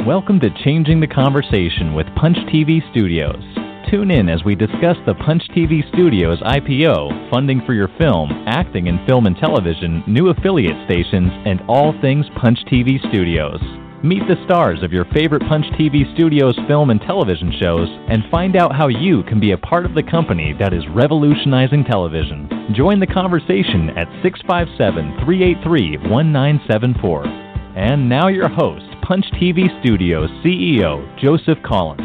Welcome to Changing the Conversation with Punch TV Studios. Tune in as we discuss the Punch TV Studios IPO, funding for your film, acting in film and television, new affiliate stations, and all things Punch TV Studios. Meet the stars of your favorite Punch TV Studios film and television shows and find out how you can be a part of the company that is revolutionizing television. Join the conversation at 657-383-1974. And now your host, Punch TV Studios CEO, Joseph Collins.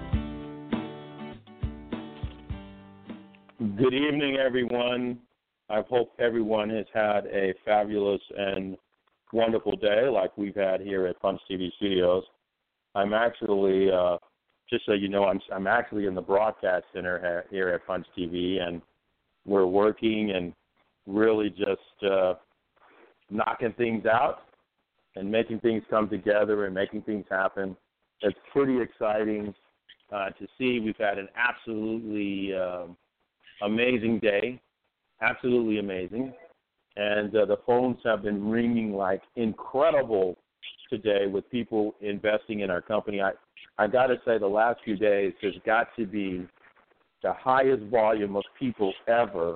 Good evening, everyone. I hope everyone has had a fabulous and wonderful day like we've had here at Punch TV Studios. I'm actually, just so you know, I'm actually in the broadcast center here at Punch TV, and we're working and really just knocking things out and making things come together and making things happen. It's pretty exciting to see. We've had an absolutely amazing day, absolutely amazing. And the phones have been ringing like incredible today with people investing in our company. I got to say, the last few days, there's got to be the highest volume of people ever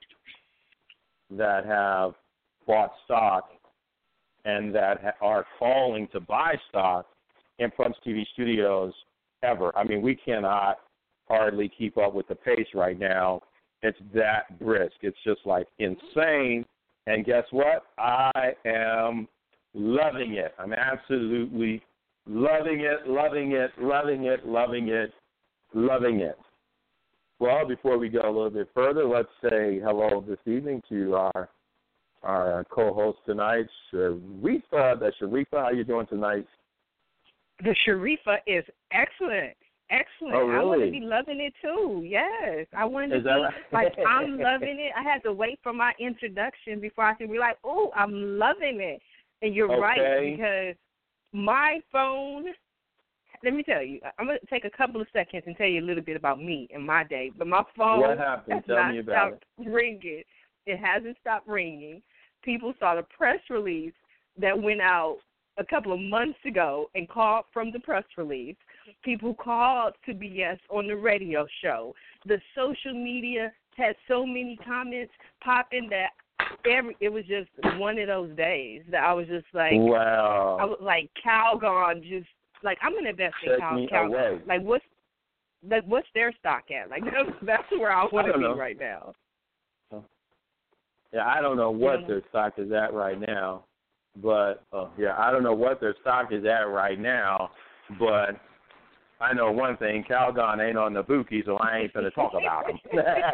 that have bought stock and that are calling to buy stock in Punch TV Studios ever. I mean, we cannot hardly keep up with the pace right now. It's that brisk. It's just like insane. And guess what? I am loving it. I'm absolutely loving it, loving it, loving it, loving it, loving it. Well, before we go a little bit further, let's say hello this evening to our co-host tonight, Sharifa. Sharifa, how you doing tonight? The Sharifa is excellent. Excellent. Oh, really? I want to be loving it, too. Yes. I want to be like, I'm loving it. I had to wait for my introduction before I could be like, oh, I'm loving it. And you're right, because my phone, let me tell you, I'm going to take a couple of seconds and tell you a little bit about me and my day. But my phone what happened? Tell me about it. Ringing. It hasn't stopped ringing. People saw the press release that went out a couple of months ago and called from the press release. People called to be guests on the radio show. The social media had so many comments popping that it was just one of those days that I was just like, wow. I was like, Calgon, just like, I'm going to invest in Calgon. Like, what's their stock at? Like, that's where I want to be right now. Yeah, I don't know what their stock is at right now, but I don't know what their stock is at right now, but I know one thing: Calgon ain't on the bookie, so I ain't gonna talk about him.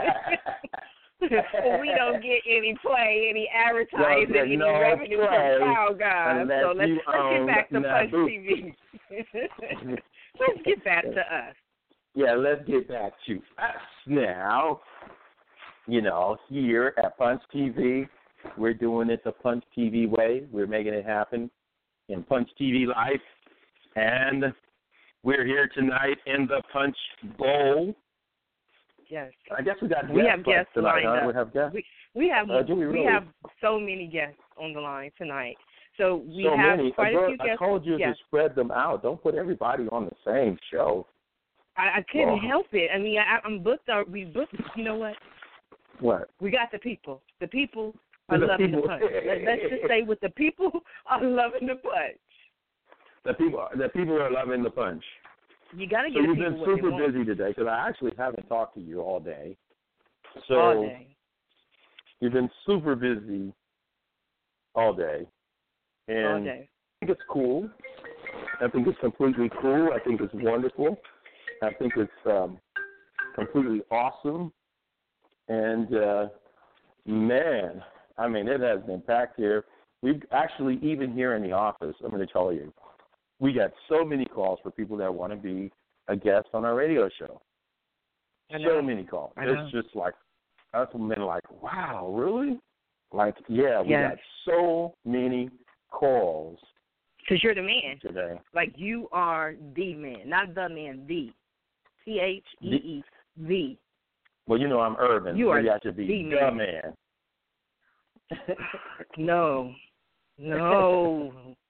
We don't get any play, any advertising, any revenue from Calgon. So let's get back to Punch TV. Let's get back to us. Yeah, let's get back to us now. You know, here at Punch TV, we're doing it the Punch TV way. We're making it happen in Punch TV life. And we're here tonight in the Punch Bowl. Yes. I guess we have guests tonight, lined huh? up. We have guests? We have we have so many guests on the line tonight. So we so have many. quite a few guests. I told you to spread them out. Don't put everybody on the same show. I couldn't help it. I mean, I'm booked. We booked. You know what? What? We got the people. The people are loving the punch. Let's just say what the people are loving the punch. The people are loving the punch. You got to get so the you've people been super what they want. busy today because I actually haven't talked to you all day. So all day. You've been super busy all day. And all day. I think it's cool. I think it's completely cool. I think it's wonderful. I think it's completely awesome. And, man, I mean, it has been packed here. We've actually, even here in the office, I'm going to tell you, we got so many calls for people that want to be a guest on our radio show. So many calls. It's just like, I've been like, wow, really? Like, yeah, we got so many calls. Because you're the man. Today. Like, you are the man. Not the man, the. T-H-E-E, the. Well, you know I'm urban. You are to be the man. No.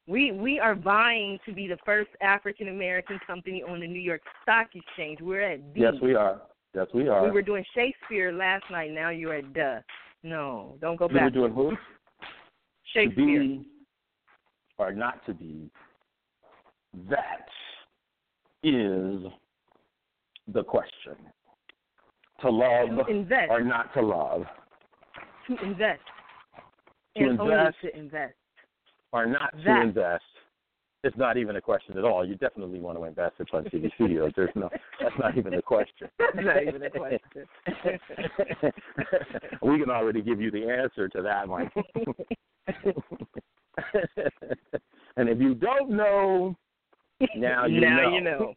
We are vying to be the first African American company on the New York Stock Exchange. We're at D. Yes, we are. Yes, we are. We were doing Shakespeare last night. Now you're at duh. No, don't go back. We were doing who? Shakespeare. To be or not to be. That is the question. To love or not to love. To invest. To and invest, only to invest. Or not to invest. It's not even a question at all. You definitely want to invest in Punch TV Studios. That's not even a question. That's not even a question. We can already give you the answer to that one. And if you don't know, now you know.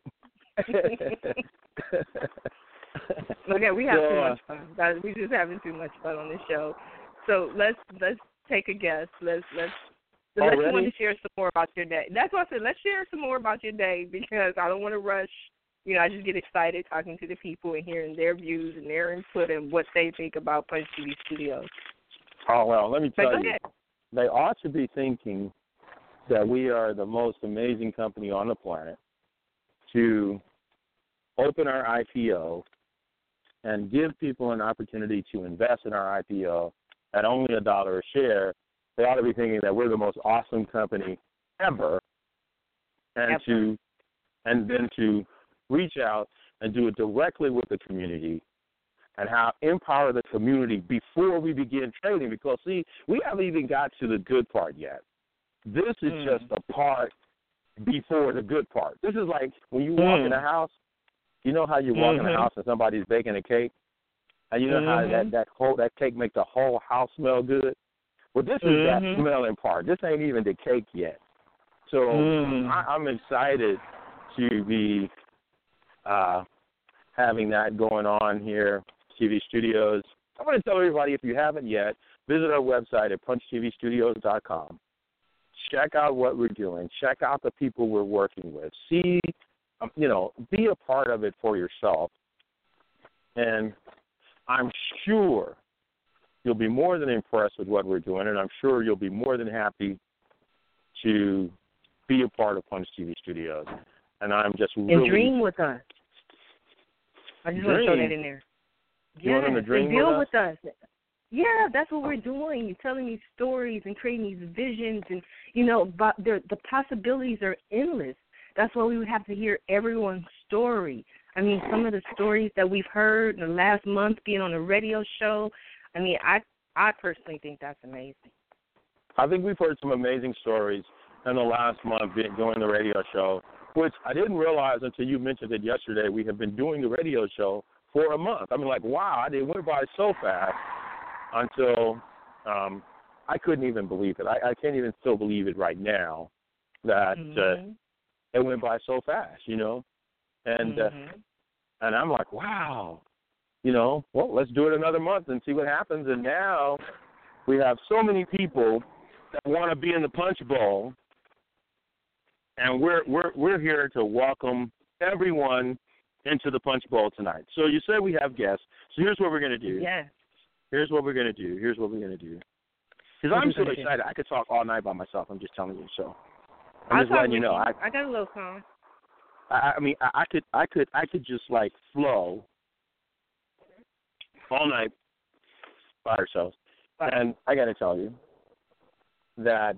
Okay, we have too much fun. We're just having too much fun on this show. So let's take a guess. Let's you want to share some more about your day. That's what I said. Let's share some more about your day because I don't want to rush. You know, I just get excited talking to the people and hearing their views and their input and what they think about Punch TV Studios. Oh, well, let me tell you. Ahead. They ought to be thinking that we are the most amazing company on the planet to open our IPO and give people an opportunity to invest in our IPO at only $1 a share. They ought to be thinking that we're the most awesome company ever, and then to reach out and do it directly with the community and empower the community before we begin trading. Because, see, we haven't even got to the good part yet. This is just a part before the good part. This is like when you walk in a house, you know how you walk in a house and somebody's baking a cake, and you know how that cake makes the whole house smell good? Well, this is that smelling part. This ain't even the cake yet. So I'm excited to be having that going on here, TV Studios. I want to tell everybody, if you haven't yet, visit our website at punchtvstudios.com. Check out what we're doing. Check out the people we're working with. See, be a part of it for yourself. And I'm sure you'll be more than impressed with what we're doing, and I'm sure you'll be more than happy to be a part of Punch TV Studios. And I'm just really... And dream with us. I just want to throw that in there. You want them to dream with us? Yeah, that's what we're doing. You're telling these stories and creating these visions, and, but the possibilities are endless. That's why we would have to hear everyone's story. I mean, some of the stories that we've heard in the last month being on a radio show, I mean, I personally think that's amazing. I think we've heard some amazing stories in the last month doing the radio show, which I didn't realize until you mentioned it yesterday. We have been doing the radio show for a month. I mean, like, wow, it went by so fast until I couldn't even believe it. I can't even still believe it right now that it went by so fast, And and I'm like, wow. Well, let's do it another month and see what happens. And now we have so many people that want to be in the Punch Bowl, and we're here to welcome everyone into the Punch Bowl tonight. So you said we have guests. So here's what we're going to do. Yeah. Here's what we're going to do. Because I'm so excited. I could talk all night by myself. I'm just telling you. So I'm just letting you know. I got a little song. I mean, I could just like flow all night by ourselves. And I got to tell you that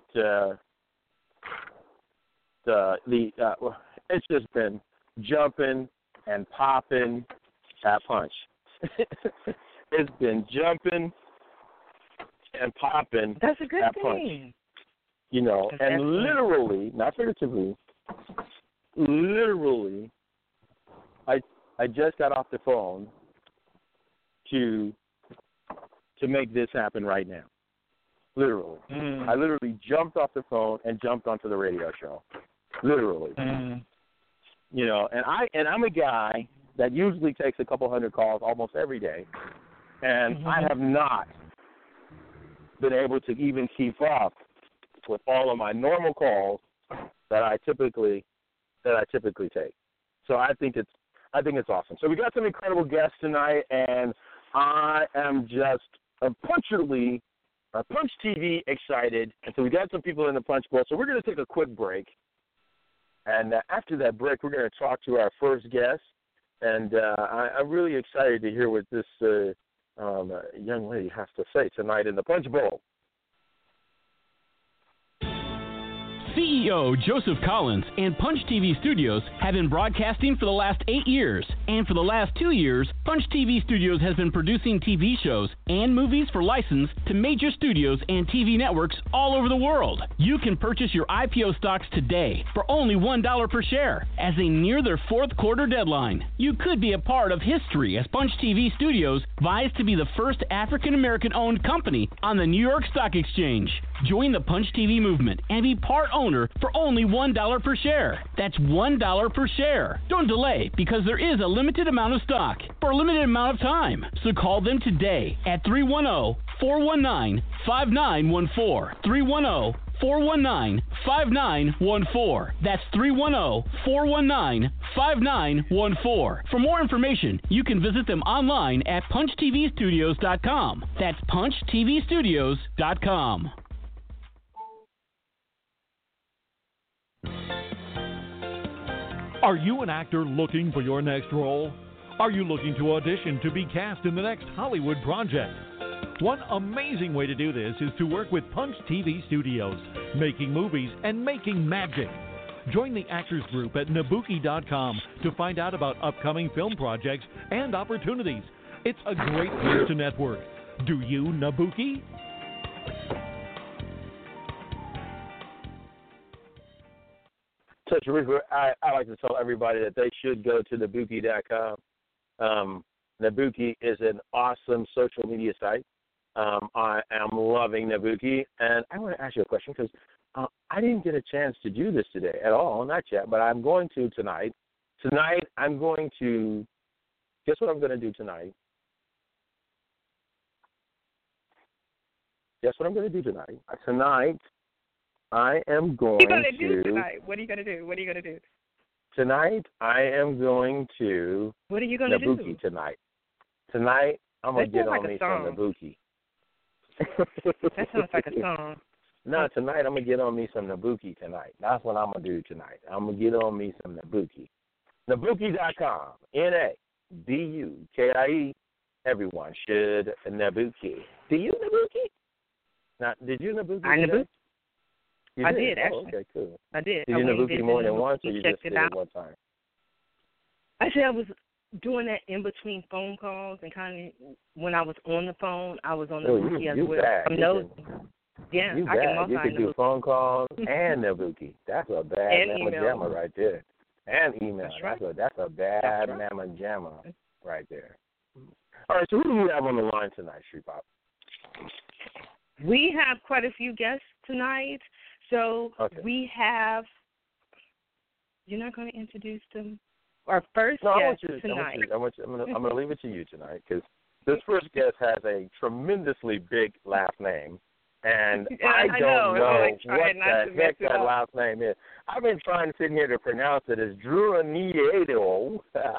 it's just been jumping and popping at Punch. It's been jumping and popping. That's a good at thing. Punch. And literally, not figuratively, literally, I just got off the phone to make this happen right now. Literally. I literally jumped off the phone and jumped onto the radio show. Literally. And I'm a guy that usually takes a couple hundred calls almost every day, and I have not been able to even keep up with all of my normal calls that I typically take. So I think it's awesome. So we got some incredible guests tonight, and I am just punchily Punch TV excited, and so we got some people in the Punch Bowl. So we're going to take a quick break, and after that break, we're going to talk to our first guest. And I'm really excited to hear what this young lady has to say tonight in the Punch Bowl. CEO Joseph Collins and Punch TV Studios have been broadcasting for the last 8 years. And for the last 2 years, Punch TV Studios has been producing TV shows and movies for license to major studios and TV networks all over the world. You can purchase your IPO stocks today for only $1 per share as they near their fourth quarter deadline. You could be a part of history as Punch TV Studios vies to be the first African-American owned company on the New York Stock Exchange. Join the Punch TV movement and be part owner for only $1 per share. That's $1 per share. Don't delay because there is a limited amount of stock for a limited amount of time. So call them today at 310-419-5914. 310-419-5914. That's 310-419-5914. For more information, you can visit them online at punchtvstudios.com. That's punchtvstudios.com. Are you an actor looking for your next role? Are you looking to audition to be cast in the next Hollywood project? One amazing way to do this is to work with Punch TV Studios, making movies and making magic. Join the Actors Group at Nabuki.com to find out about upcoming film projects and opportunities. It's a great place to network. Do you, Nabuki? So, Sharif, I like to tell everybody that they should go to Nabuki.com. Nabuki is an awesome social media site. I am loving Nabuki, and I want to ask you a question because I didn't get a chance to do this today at all, not yet, but I'm going to tonight. Tonight, I'm going to – guess what I'm going to do tonight? Guess what I'm going to do tonight? Tonight, I am going to – What are you going to do tonight? What are you going to do? What are you going to do? Tonight, I am going to – What are you going to do? Nabuki tonight. Tonight, I'm going to get on me some Nabuki. That sounds like a song. No, tonight I'm going to get on me some Nabuki tonight. That's what I'm going to do tonight. I'm going to get on me some Nabuki. Nabuki.com. Nabukie. Everyone should Nabuki. Do you Nabuki? Now, did you Nabuki? I Nabuki. I did, actually. Oh, okay, cool. I did. Did you Nabuki more than once, or you just did it one time? Actually, I was doing that in between phone calls, and kind of when I was on the phone, I was on the Nabuki as well. Yeah, I can multitask. You can do phone calls and Nabuki. That's a bad mamma jamma right there. And email. That's right. That's a bad mamma jamma right there. All right, so who do we have on the line tonight, Street Pop? We have quite a few guests tonight. So we have. You're not going to introduce them. Our first guest tonight. I'm going to leave it to you tonight because this first guest has a tremendously big last name, and I don't know what the heck that last name is. I've been trying to sit here to pronounce it as Druniedo.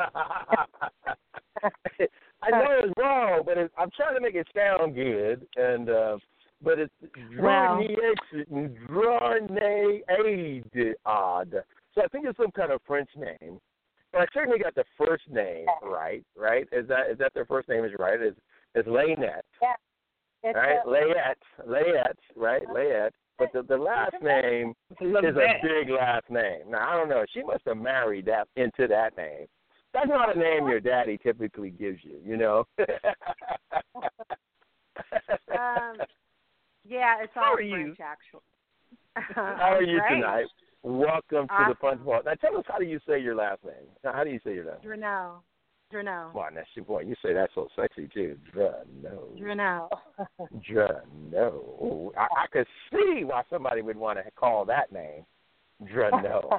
I know it's wrong, but I'm trying to make it sound good, and but it's Druniead. So I think it's some kind of French name. But I certainly got the first name right? Is that their first name is right? It's Laynette. Yeah. Right? Layette, right? Layette. But the last name is a big last name. Now, I don't know. She must have married that into that name. That's not a name your daddy typically gives you, you know? Yeah, it's all French, actually. How are you tonight? Welcome to the Punch Bowl. Now, tell us, how do you say your last name? How do you say your last name? Drano. Wow, that's your boy. You say that so sexy, too. Drano. Drano. I could see why somebody would want to call that name Drano.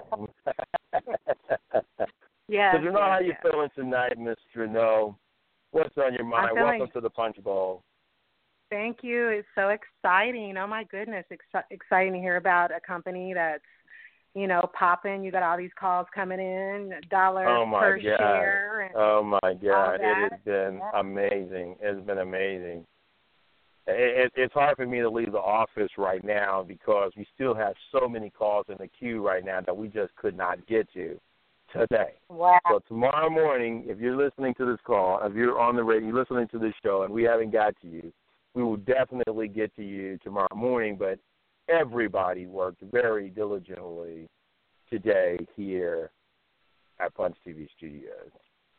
Yeah. So, Drano, how you feeling tonight, Miss Drano? What's on your mind? Welcome to the Punch Bowl. Thank you. It's so exciting. Oh, my goodness. Exciting to hear about a company that's, popping. You got all these calls coming in, $1 per share. Oh, my God. It has been amazing. It's been amazing. It's hard for me to leave the office right now because we still have so many calls in the queue right now that we just could not get to today. Wow. So tomorrow morning, if you're listening to this call, if you're on the radio, you're listening to this show, and we haven't got to you, we will definitely get to you tomorrow morning. But everybody worked very diligently today here at Punch TV Studios.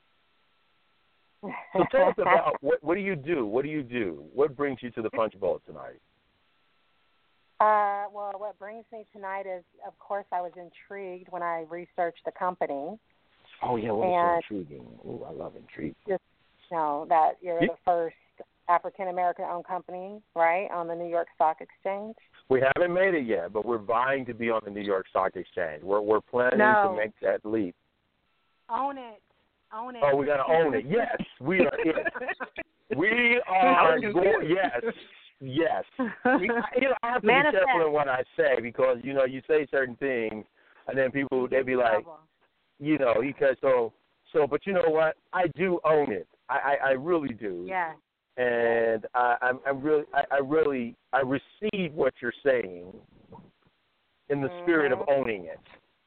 So tell us about what do you do? What do you do? What brings you to the Punch Bowl tonight? Well, what brings me tonight is, of course, I was intrigued when I researched the company. Oh, yeah, what is so intriguing? Oh, I love intrigue. Just know that you're the first African-American-owned company, right, on the New York Stock Exchange. We haven't made it yet, but we're vying to be on the New York Stock Exchange. We're planning to make that leap. Own it. Own it. Oh, we got to own it. Yes, we are it. We are going. Yes. I have to be careful in what I say because, you say certain things, and then people, they'd be like, because but you know what? I do own it. I really do. Yeah. And I receive what you're saying in the spirit of owning it.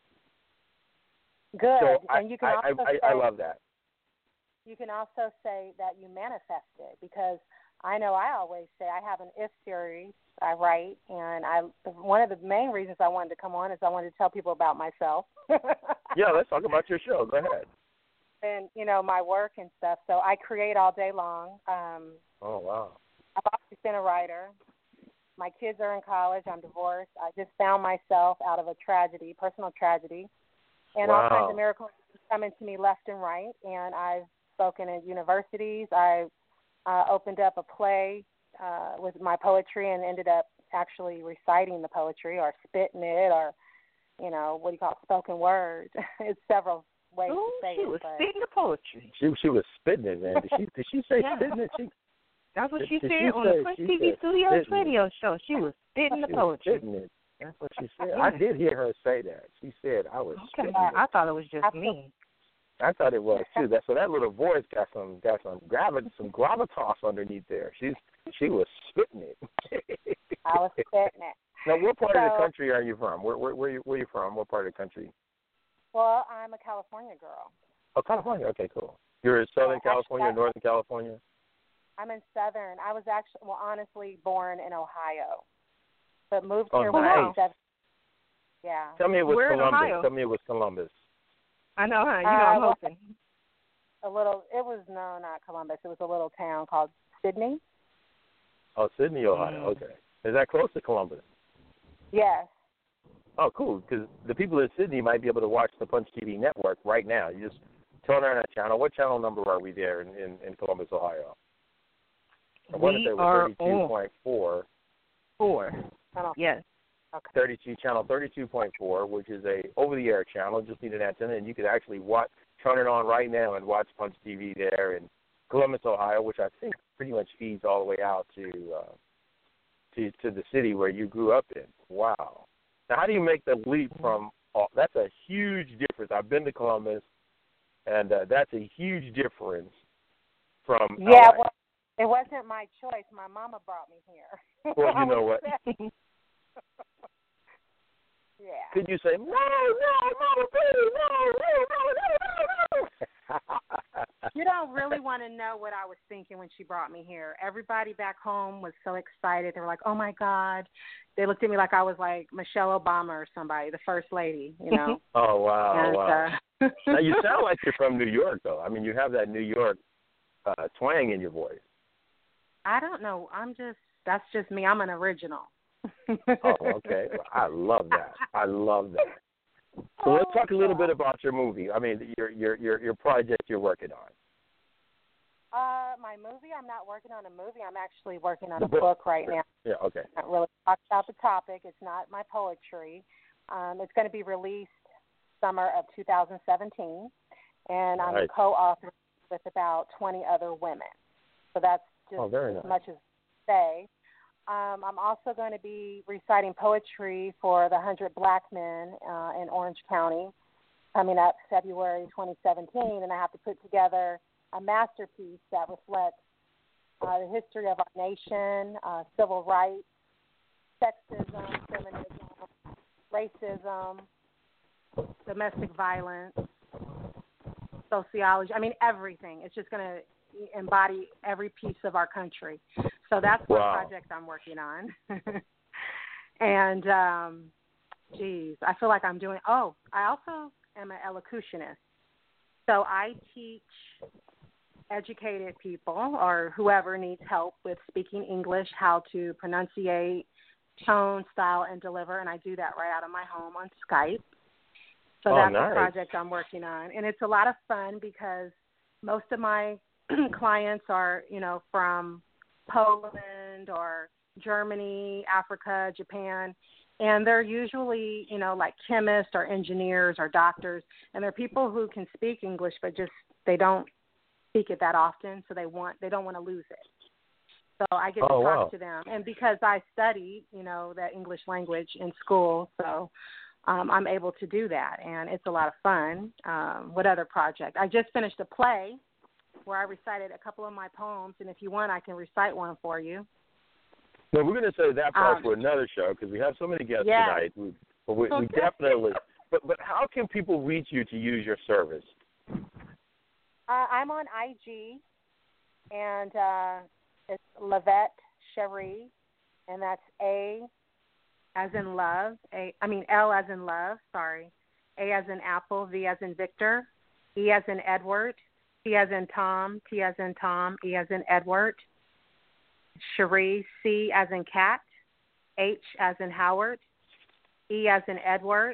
Good. So and you can also say, I love that. You can also say that you manifest it because I know I always say I have an if series I write, and one of the main reasons I wanted to come on is I wanted to tell people about myself. Yeah, let's talk about your show. Go ahead. And, my work and stuff. So I create all day long. Oh, wow. I've always been a writer. My kids are in college. I'm divorced. I just found myself out of a tragedy, personal tragedy. And all kinds of miracles coming to me left and right. And I've spoken at universities. I opened up a play with my poetry and ended up actually reciting the poetry or spitting it or, what do you call it, spoken word. It's several ways to say she it. Was spitting the poetry. She was spitting it, man. Did she say spitting it? That's what she said on the Punch TV Studios radio show. She was spitting the poetry. Spitting it. That's what she said. I did hear her say that. She said I was spitting it. I thought it was just me. I thought it was too. So that little voice got some gravitas underneath there. She was spitting it. I was spitting it. Now, what part of the country are you from? Where you from? What part of the country? Well, I'm a California girl. Oh, California. Okay, cool. You're in Southern California or Northern California? I'm in Southern. I was honestly born in Ohio, but moved here when I was 7. Yeah. Tell me it was Columbus. Ohio? Tell me it was Columbus. I know, huh? I'm hoping. Not Columbus. It was a little town called Sydney. Oh, Sydney, Ohio. Okay. Is that close to Columbus? Yes. Oh, cool, because the people in Sydney might be able to watch the Punch TV network right now. You just turn on that channel. What channel number are we there in Columbus, Ohio? I want to say it was 32.4. 4. Yes. Okay. Channel 32.4, which is a over-the-air channel. Just need an antenna, and you could actually turn it on right now and watch Punch TV there in Columbus, Ohio, which I think pretty much feeds all the way out to the city where you grew up in. Wow. Now, how do you make the leap from that's a huge difference. I've been to Columbus, and that's a huge difference from LA. Well, it wasn't my choice. My mama brought me here. Well, you know what? Yeah. Could you say, no, Mama, please, no. You don't really want to know what I was thinking when she brought me here. Everybody back home was so excited. They were like, oh, my God. They looked at me like I was like Michelle Obama or somebody, the first lady, Oh, wow, and, wow. Now, you sound like you're from New York, though. I mean, you have that New York twang in your voice. I don't know. That's just me. I'm an original. Oh, okay. Well, I love that. So let's talk a little bit about your movie. I mean, your project you're working on. My movie, I'm not working on a movie. I'm actually working on a book right now. Yeah, okay. I'm not really talking about the topic. It's not my poetry. It's going to be released summer of 2017, and I'm co-author with about 20 other women. So that's just as much as I say. I'm also going to be reciting poetry for the 100 Black Men in Orange County coming up February 2017, and I have to put together a masterpiece that reflects the history of our nation, civil rights, sexism, feminism, racism, domestic violence, sociology. I mean, everything. It's just going to embody every piece of our country. So that's one project I'm working on. And, I feel like I'm doing, I also am an elocutionist. So I teach educated people or whoever needs help with speaking English how to pronunciate, tone, style, and deliver, and I do that right out of my home on Skype. So that's nice. a project I'm working on, and it's a lot of fun because most of my clients are, from Poland or Germany, Africa, Japan, and they're usually, like chemists or engineers or doctors, and they're people who can speak English, but just they don't speak it that often, so they don't want to lose it. So I get to talk to them, and because I studied, that English language in school, so I'm able to do that, and it's a lot of fun. What other project? I just finished a play where I recited a couple of my poems, and if you want, I can recite one for you. No, we're going to save that part for another show because we have so many guests tonight. We definitely. But how can people reach you to use your service? I'm on IG, and it's Lavette Cherie, and that's A as in love. L as in love. Sorry, A as in apple, V as in Victor, E as in Edward, T as in Tom, T as in Tom, E as in Edward. Cherie, C as in cat, H as in Howard, E as in Edward,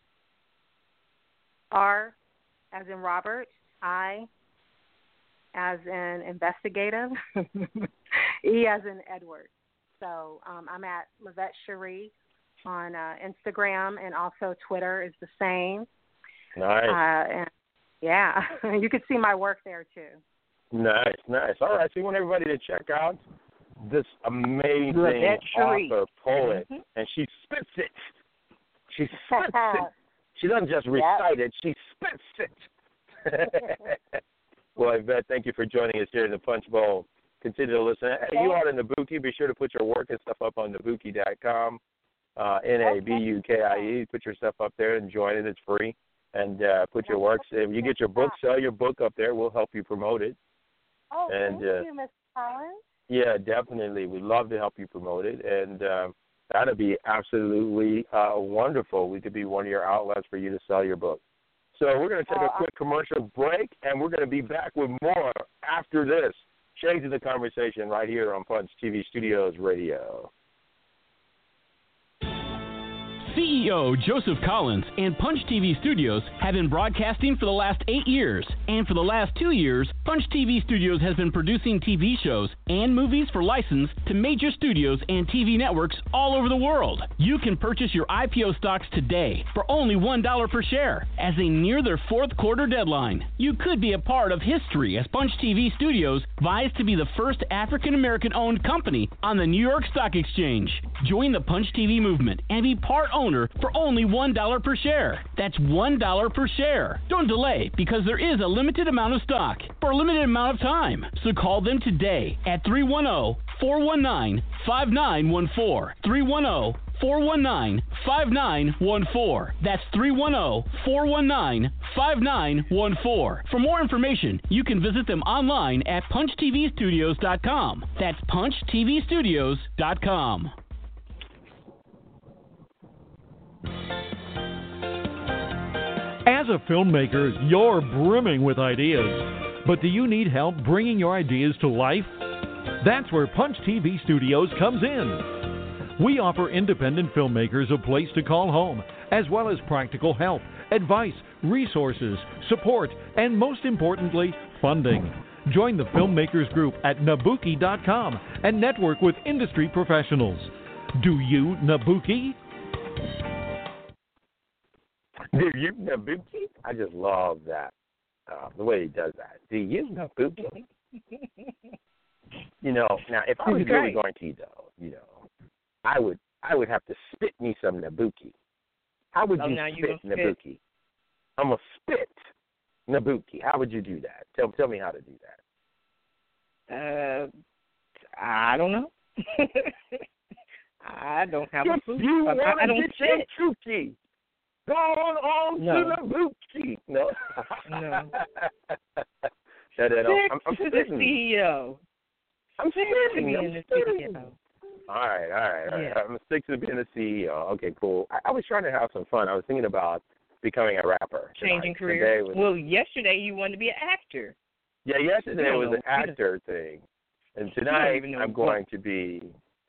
R as in Robert, I as in investigative, E as in Edward. So I'm at Lavette Cherie on Instagram, and also Twitter is the same. Nice. You could see my work there too. Nice. All right, so we want everybody to check out this amazing author, poet, and she spits it. She spits it. She doesn't just recite it, she spits it. Well, Yvette, thank you for joining us here in the Punch Bowl. Continue to listen. Hey, you are in Nabuki. Be sure to put your work and stuff up on Nabuki.com, Nabukie. Put your stuff up there and join it. It's free. And put your works. If you get your book, sell your book up there. We'll help you promote it. Oh, thank you, Ms. Collins. Yeah, definitely. We'd love to help you promote it, and that would be absolutely wonderful. We could be one of your outlets for you to sell your book. So we're going to take a quick commercial break, and we're going to be back with more after this. Changing the conversation right here on Punch TV Studios Radio. CEO Joseph Collins and Punch TV Studios have been broadcasting for the last 8 years. And for the last 2 years, Punch TV Studios has been producing TV shows and movies for license to major studios and TV networks all over the world. You can purchase your IPO stocks today for only $1 per share as they near their fourth quarter deadline. You could be a part of history as Punch TV Studios vies to be the first African-American owned company on the New York Stock Exchange. Join the Punch TV movement and be part owner for only $1 per share. That's $1 per share. Don't delay because there is a limited amount of stock for a limited amount of time. So call them today at 310-419-5914. 310-419-5914. That's 310-419-5914. For more information, you can visit them online at punchtvstudios.com. That's punchtvstudios.com. As a filmmaker, you're brimming with ideas. But do you need help bringing your ideas to life? That's where Punch TV Studios comes in. We offer independent filmmakers a place to call home, as well as practical help, advice, resources, support, and most importantly, funding. Join the Filmmakers Group at Nabuki.com and network with industry professionals. Do you Nabuki? Do you Nabuki? I just love that. The way he does that. Do you Nabuki? Now if I was really going to, though, I would have to spit me some Nabuki. How would you spit Nabuki? I'm a spit Nabuki. How would you do that? Tell me how to do that. I don't know. I don't have a clue. You want I don't to get your Tuki. Go on to the Mookie. No. No. I'm to the CEO. I'm being the CEO. All right. Yeah. I'm stick to being the CEO. Okay, cool. I was trying to have some fun. I was thinking about becoming a rapper. Changing career. Well, yesterday you wanted to be an actor. Yeah, yesterday was an actor thing, and tonight I'm going to be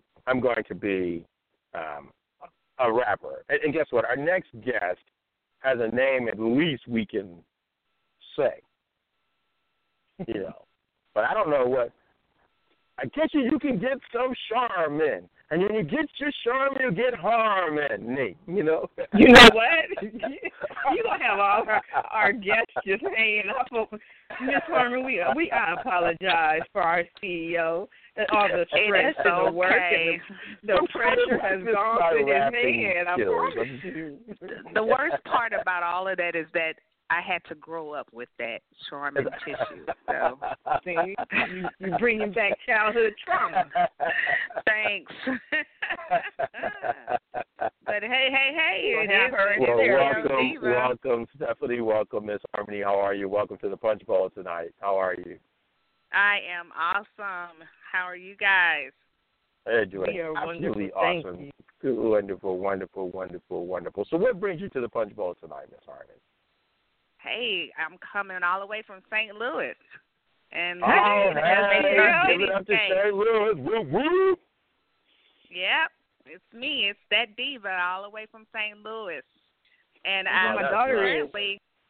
a rapper. And guess what? Our next guest has a name at least we can say. You know, but I don't know what. I guess you can get some charm in. And when you get your charm, you get harm in, Nate, you know? You know what? You're going to have all our guests just hanging up. Ms. Harmon, I apologize for our CEO. All the stress and the work and the pressure has gone to his head. I promise you. The worst part about all of that is that I had to grow up with that Charmin tissue. So, see, you bringing back childhood trauma. Thanks. But hey, welcome, Stephanie. Welcome, Miss Harmony. How are you? Welcome to the Punch Bowl tonight. How are you? I am awesome. How are you guys? They're doing absolutely awesome. Wonderful. So what brings you to the Punch Bowl tonight, Miss Harmony? Hey, I'm coming all the way from St. Louis. And give it up to St. Louis. Woo. Yep, it's me. It's that diva all the way from St. Louis. And my daughter is.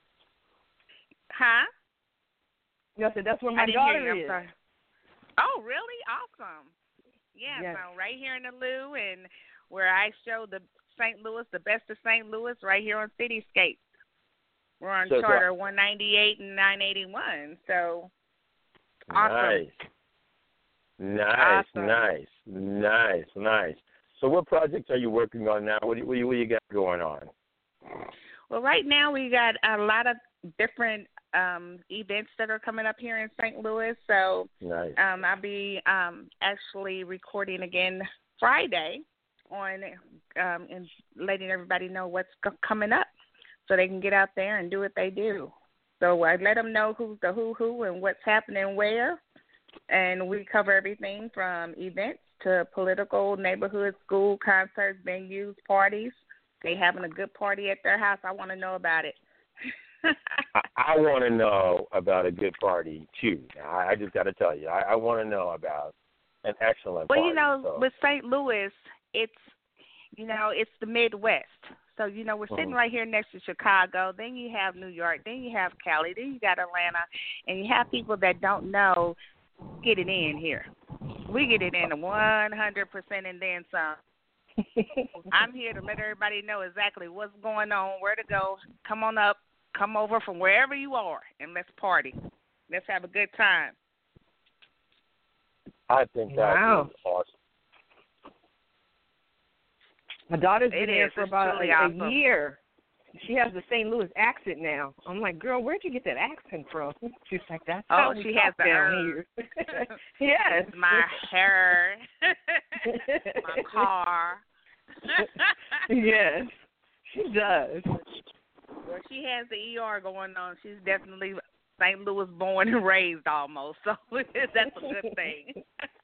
Huh? No, that's where my daughter is. Oh, really? Awesome. Yes, I'm right here in the Lou, and where I show the St. Louis, the best of St. Louis, right here on Cityscape. We're on Charter 198 and 981, so awesome. Nice. So what projects are you working on now? What do you got going on? Well, right now we got a lot of different events that are coming up here in St. Louis, so nice. I'll be actually recording again Friday on and letting everybody know what's coming up, so they can get out there and do what they do. So I let them know who's the who and what's happening where, and we cover everything from events to political, neighborhood, school, concerts, venues, parties. They having a good party at their house. I want to know about it. I want to know about a good party, too. I just got to tell you, I want to know about an excellent party. Well, with St. Louis, it's the Midwest. So, we're sitting right here next to Chicago. Then you have New York. Then you have Cali. Then you got Atlanta. And you have people that don't know get it in here. We get it in 100% and then some. I'm here to let everybody know exactly what's going on, where to go. Come on up. Come over from wherever you are, and let's party. Let's have a good time. I think that is awesome. My daughter's been there for about a year. She has the St. Louis accent now. I'm like, girl, where'd you get that accent from? She's like, that's how she has the down here. Yes. My hair, my car. Yes, she does. Well, she has the ER going on. She's definitely St. Louis born and raised almost, so that's a good thing.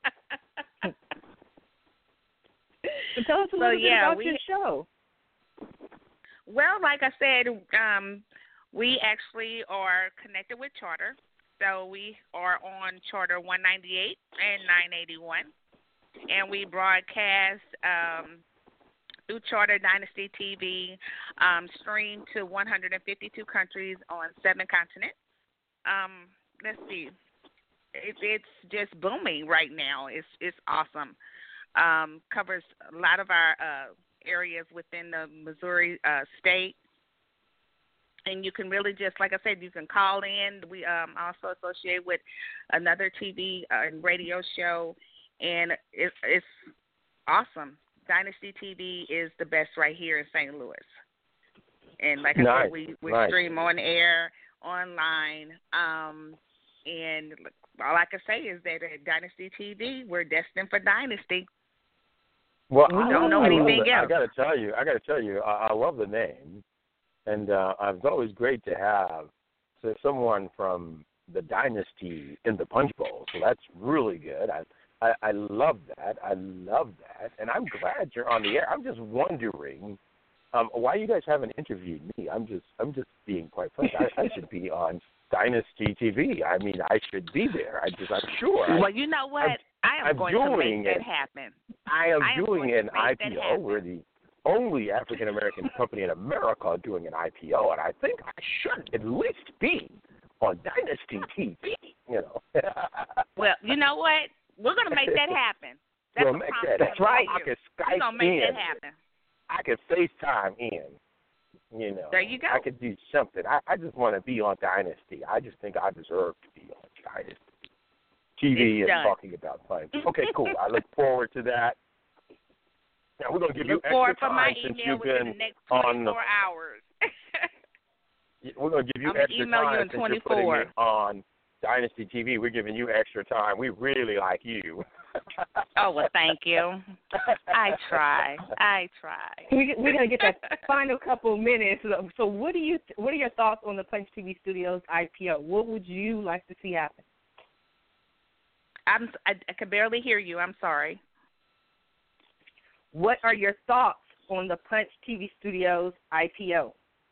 So tell us a little bit about your show. Well, like I said, we actually are connected with Charter. So we are on Charter 198 and 981, and we broadcast through Charter Dynasty TV, streamed to 152 countries on 7 continents. Let's see. It's just booming right now. It's awesome. Covers a lot of our areas within the Missouri state. And you can really just, like I said, you can call in. We also associate with another TV and radio show, and it's awesome. Dynasty TV is the best right here in St. Louis. And like I said, we stream on air, online, and all I can say is that at Dynasty TV, we're destined for dynasty. Well, We don't know anything else. I got to tell you, I love the name, and it's always great to have someone from the Dynasty in the Punch Bowl. So that's really good. I love that. And I'm glad you're on the air. I'm just wondering why you guys haven't interviewed me. I'm just being quite frank. I should be on Dynasty TV. I mean, I should be there. I'm sure. Well, you know what? I am going to make that happen. I am doing an IPO. We're the only African American company in America doing an IPO, and I think I should at least be on Dynasty TV. You know. Well, you know what? We're going to make that happen. That's we'll make that. That's right. I can Skype We're going to make that happen. I can FaceTime in. You know. There you go. I could do something. I just want to be on Dynasty. I just think I deserve to be on Dynasty TV and talking about Punch. Okay, cool. I look forward to that. Now we're going to give you extra time since you've been on. 24 hours. We're going to give you extra time since you're putting it on Dynasty TV. We're giving you extra time. We really like you. Oh, well, thank you. I try. We're going to get that final couple minutes. So what are your thoughts on the Punch TV Studios IPO? What would you like to see happen? I can barely hear you. I'm sorry. What are your thoughts on the Punch TV Studios IPO?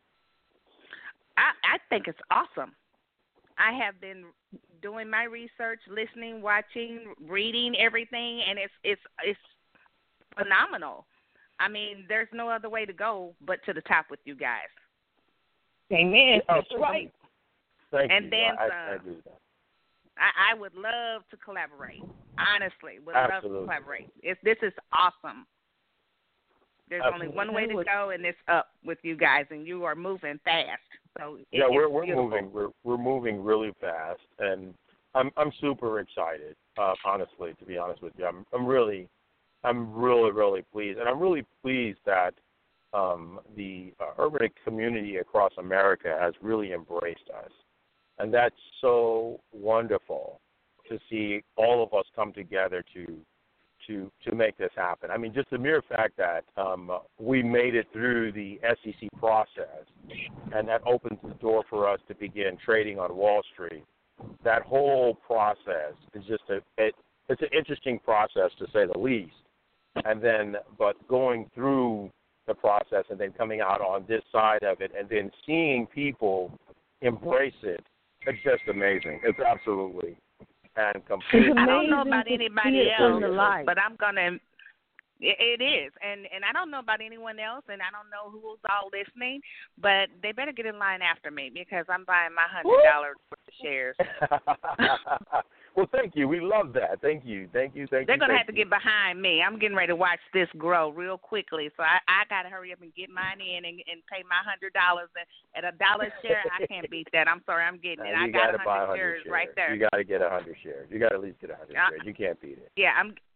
I think it's awesome. I have been doing my research, listening, watching, reading everything, and it's phenomenal. I mean, there's no other way to go but to the top with you guys. Amen. That's right. Thank you. And then I agree with that. I would love to collaborate. Honestly, love to collaborate. This is awesome. There's only one way to go, and it's up with you guys, and you are moving fast. So we're moving. We're moving really fast, and I'm super excited. Honestly, to be honest with you, I'm really pleased, and I'm really pleased that the urban community across America has really embraced us, and that's so wonderful to see all of us come together to make this happen. I mean, just the mere fact that we made it through the SEC process, and that opens the door for us to begin trading on Wall Street. That whole process is just it's an interesting process, to say the least. And then, but going through the process and then coming out on this side of it and then seeing people embrace it, it's just amazing. It's absolutely and completely. I don't know about anybody else, but I'm gonna. It is, and I don't know about anyone else, and I don't know who's all listening, but they better get in line after me because I'm buying my $100 worth of shares. Well, thank you. We love that. Thank you. They're gonna have to get behind me. I'm getting ready to watch this grow real quickly, so I gotta hurry up and get mine in and pay my $100 at $1 a share. I can't beat that. I'm sorry, I'm getting it. I got 100 shares right there. You gotta get 100 shares. You gotta at least get 100 shares. You can't beat it. Yeah,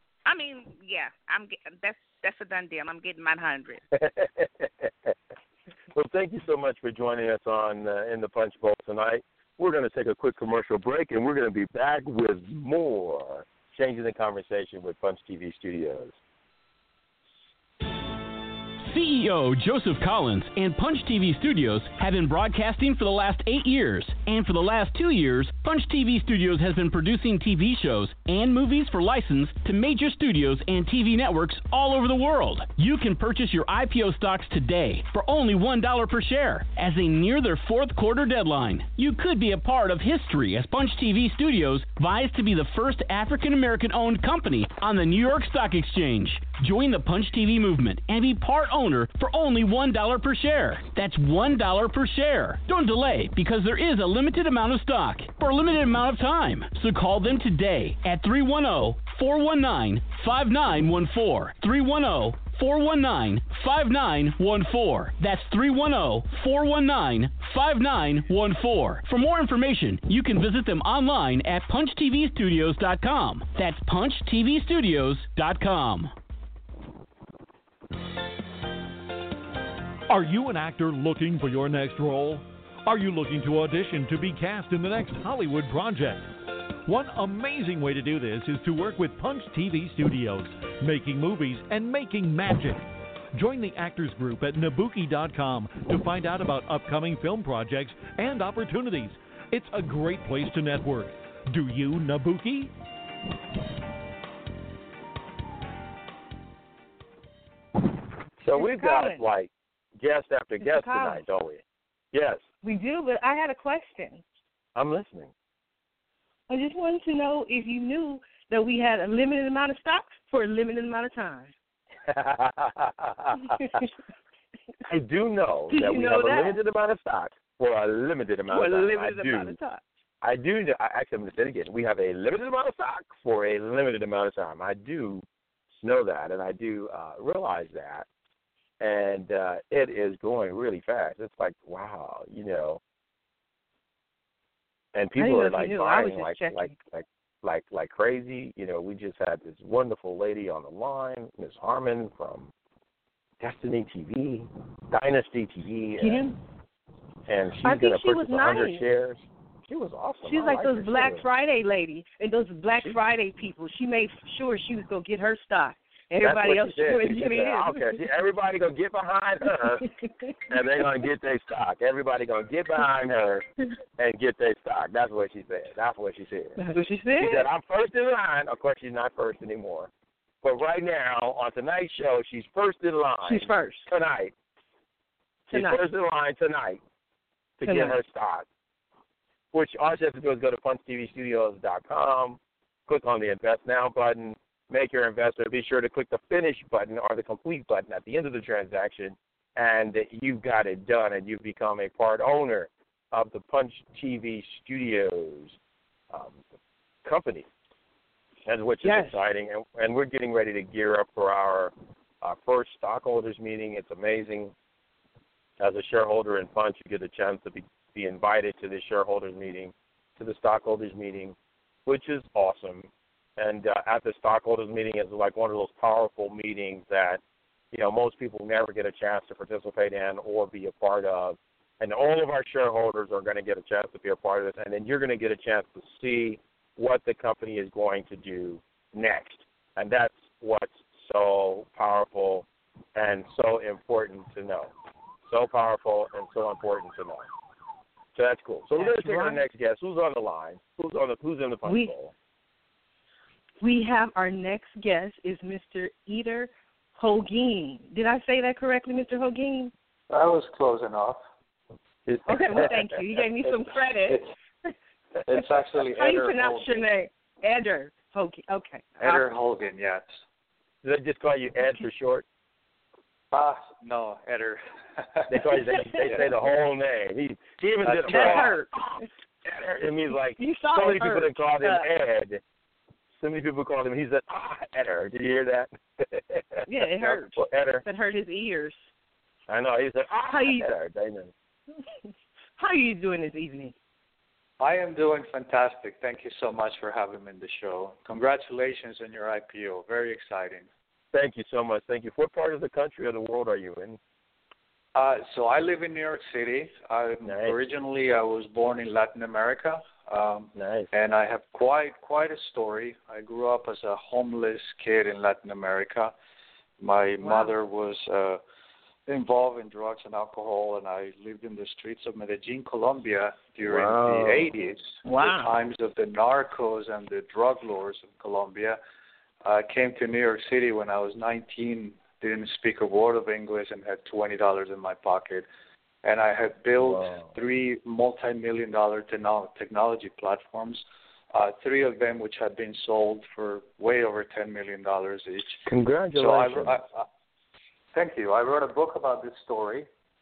that's a done deal. I'm getting my 100. Well, thank you so much for joining us on in the Punch Bowl tonight. We're going to take a quick commercial break, and we're going to be back with more Changing the Conversation with Punch TV Studios. CEO Joseph Collins and Punch TV Studios have been broadcasting for the last 8 years. And for the last 2 years, Punch TV Studios has been producing TV shows and movies for license to major studios and TV networks all over the world. You can purchase your IPO stocks today for only $1 per share as they near their fourth quarter deadline. You could be a part of history as Punch TV Studios vies to be the first African-American owned company on the New York Stock Exchange. Join the Punch TV movement and be part owner for only $1 per share. That's $1 per share. Don't delay because there is a limited amount of stock for a limited amount of time. So call them today at 310-419-5914. 310-419-5914. That's 310-419-5914. For more information, you can visit them online at punchtvstudios.com. That's punchtvstudios.com. Are you an actor looking for your next role? Are you looking to audition to be cast in the next Hollywood project? One amazing way to do this is to work with Punch TV Studios, making movies and making magic. Join the Actors Group at Nabuki.com to find out about upcoming film projects and opportunities. It's a great place to network. Do you, Nabuki? So we've got, like, guest after guest tonight, don't we? Yes. We do, but I had a question. I'm listening. I just wanted to know if you knew that we had a limited amount of stocks for a limited amount of time. I do know that we have a limited amount of stock for a limited amount of time. I do. Actually, I'm going to say it again. We have a limited amount of stock for a limited amount of time. I do know that, and I do realize that. And it is going really fast. It's like, wow, you know. And people are like buying like crazy. You know, we just had this wonderful lady on the line, Ms. Harmon from Destiny TV, Dynasty TV, and she's going to purchase 100 shares. She was awesome. She was like those Black Friday ladies and those Black Friday people. She made sure she was going to get her stock. Everybody else should get in. Okay, everybody going to get behind her, and they're going to get their stock. Everybody going to get behind her and get their stock. That's what she said. That's what she said. She said, I'm first in line. Of course, she's not first anymore. But right now, on tonight's show, she's first in line. She's first. Tonight. She's first in line tonight to get her stock. Which all you have to do is go to punchtvstudios.com, click on the Invest Now button, make your investment. Be sure to click the Finish button or the Complete button at the end of the transaction, and you've got it done, and you've become a part owner of the Punch TV Studios company, which is exciting. And we're getting ready to gear up for our first stockholders meeting. It's amazing. As a shareholder in Punch, you get a chance to be invited to the shareholders meeting, to the stockholders meeting, which is awesome. And at the stockholders meeting is like one of those powerful meetings that, you know, most people never get a chance to participate in or be a part of. And all of our shareholders are going to get a chance to be a part of this. And then you're going to get a chance to see what the company is going to do next. And that's what's so powerful and so important to know. So powerful and so important to know. So that's cool. So we're going to take our next guest. Who's on the line? Who's in the punch bowl? We have our next guest is Mr. Eder Holguin. Did I say that correctly, Mr. Holguin? I was close enough. Okay, well, thank you. You gave me some credit. It's actually Eder. How do you pronounce your name? Eder Holguin. Okay. Eder Holguin, yes. Do they just call you Ed for short? No, Eder. They call you. They say the whole name. He even did a that hurt. It means like so many people that called him Ed. So many people called him. He said, Eder. Did you hear that? Yeah, it hurt. Well, Eder. That hurt his ears. I know. He said, Eder. How are you doing this evening? I am doing fantastic. Thank you so much for having me in the show. Congratulations on your IPO. Very exciting. Thank you so much. Thank you. What part of the country or the world are you in? So I live in New York City. Nice. Originally, I was born in Latin America. Nice. And I have quite a story. I grew up as a homeless kid in Latin America. My mother was involved in drugs and alcohol, and I lived in the streets of Medellin, Colombia during the 80s, the times of the narcos and the drug lords of Colombia. I came to New York City when I was 19, didn't speak a word of English, and had $20 in my pocket. And I had built 3 multi-million-dollar technology platforms, 3 of them which had been sold for way over $10 million each. Congratulations. So thank you. I wrote a book about this story,